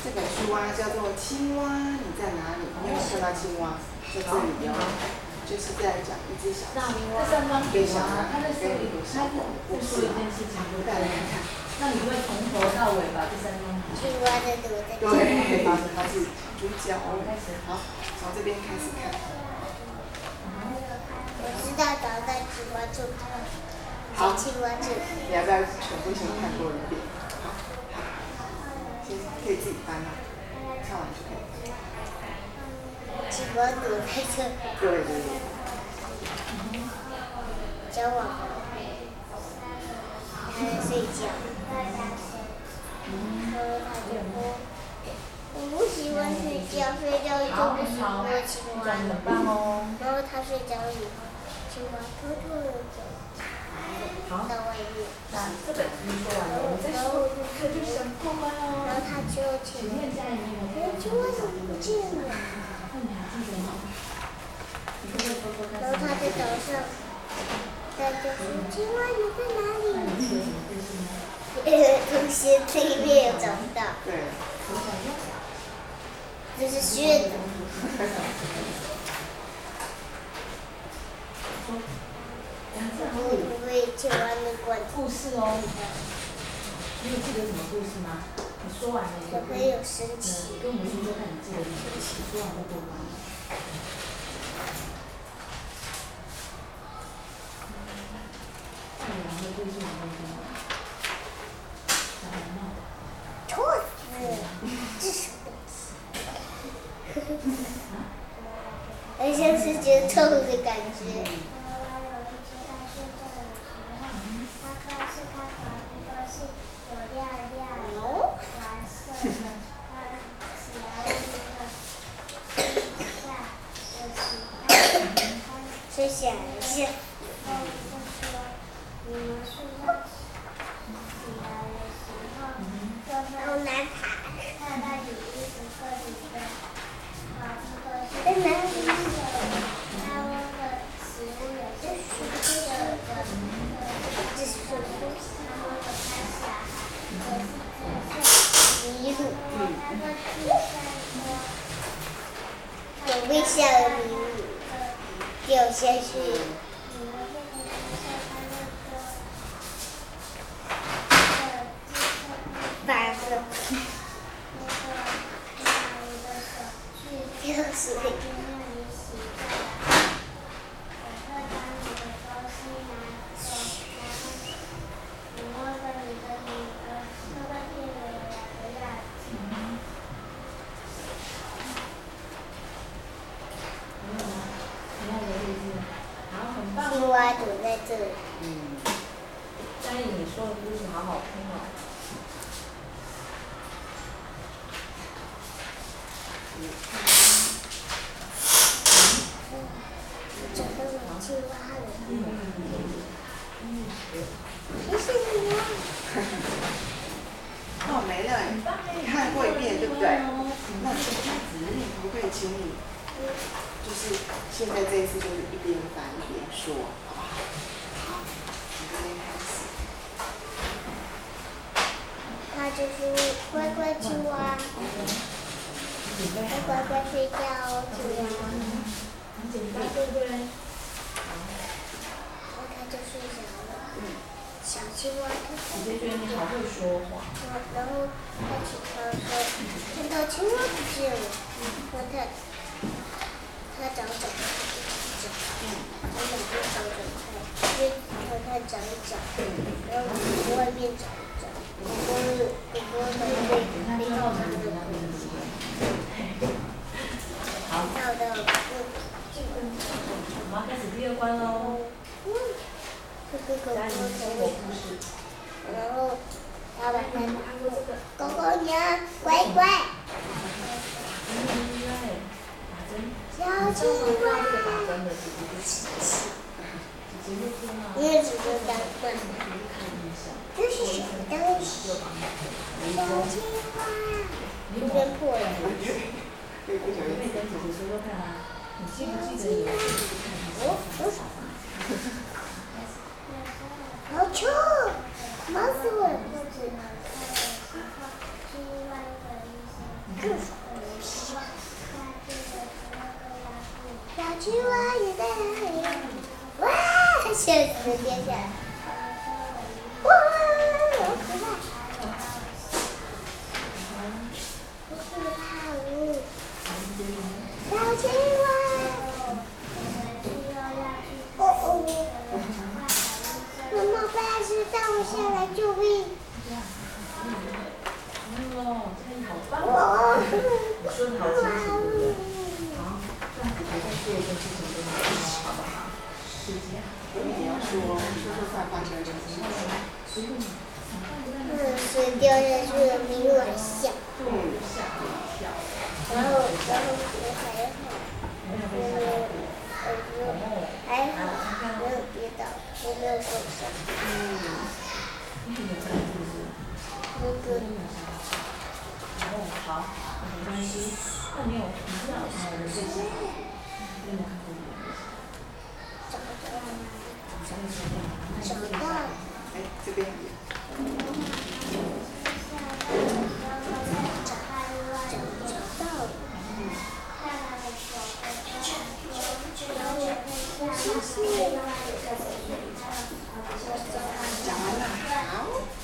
这本书啊叫做《青蛙你在哪里》，你有没有看到青蛙在这里哦？就是在讲一只小青蛙被小男孩跟一个小狗的故事。带来看， 那你会从头到尾把这3张青蛙在躲在。 对，他是主角。好，从这边开始看。 我知道找到青蛙住。 好， 青蛙住。 你要不要全部先看过一遍？好，先可以自己翻嘛，看完就可以。 青蛙躲在这。 对对对。 交往。他在睡觉。然后他就说：“我不喜欢睡觉，睡觉就不喜欢青蛙。”然后他睡着以后，青蛙偷偷的走到外面。 那这本书说完了，我们再说这就想过来哦。 然后他就请问家里面有青蛙怎么不见了？ 那你还记得吗？ 然后他在岛上，大家说青蛙你在哪里？同学这一边有找不到。 对。 这是靴子。会不会青蛙没关？ 故事哦。你有记得什么故事吗？你说完了一个。 小朋友生气。 跟我们说说看，你记得你说完了过吗？太阳的故事你会听吗？ 兔子，这是什么东西？好像是觉得臭的感觉。再想一下。好难爬。在哪里？这是什么东西？迷路。有微笑的迷路，掉下去。反了。掉水。青蛙躲在这里。 嘉义，你说的故事好好听哦。 找到了青蛙了。谢谢你啊。 哦，没了，你看过一遍对不对？那可不可以请你，就是现在这一次就是一边翻一边说，好不好？好，从这边开始。 他就是乖乖青蛙，乖乖睡觉哦，青蛙。 很简单，对不对？ 然后他就睡着了。小青蛙我就觉得你好会说话。 然后他起床说，看到青蛙不见了。然后他找，他两边找，因为他找一找，然后从外面找一找，哥哥们没到他的东西。 好。 到的我们要开始第2关喽。嘉义，你说个故事。 然后他把它拿过，狗狗娘乖乖。小青蛙。因为只是单份。这是什么东西？小青蛙。这边破了。 可以跟姐姐说说看啊，你记不记得有一次看好臭，毛死我了。 更爽。小青蛙也在那里，哇！鞋子跌下来，哇，好可爱！不是怕我，小青蛙。哦哦，妈妈巴士带我下来救命！ 哦，这里好棒哇！ 哦！你说的好清楚，对不对？好，这样子我再做一件事情给你看哦，好不好？姐姐， 你要说看发生什么事情。 水掉下去了，明晚下。 吓我一跳。 然后还好， 没有被吓到过。 还好没有跌倒，也没有受伤。 你很有感是不是？哦，好，没关系。那你知道人最喜欢？你有没有看过这个？ 长大了。 哎，这边。 长大了。